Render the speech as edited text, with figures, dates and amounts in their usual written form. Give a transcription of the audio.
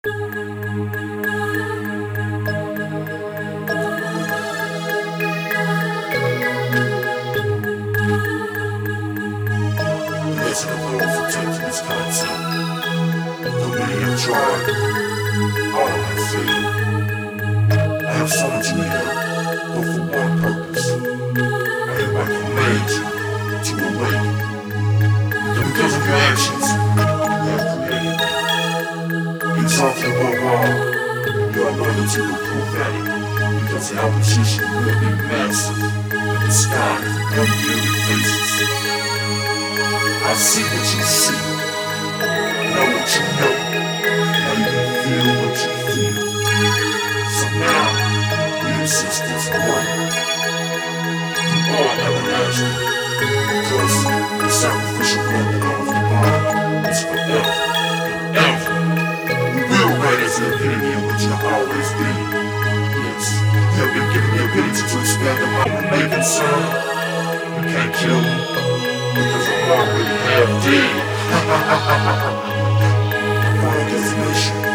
Listen to those who take to this concept. The way I've tried, all I can say. I have summoned you here, but for one purpose. I hereby command you to awake. And because of your actions, you have created. In talking above all, you are learning to improve that. Because the opposition will be massive, and the sky will be faces. I see what you see, know what you know, and even feel what you feel. So now, we exist as one. You are everlasting, because the sacrificial blood that comes from God is forever and ever. We will reign as the epitome in which you always be. Yes, you have been given the ability to expand the mind of making son. You can't kill me. Because I'm already half dead. Final destination.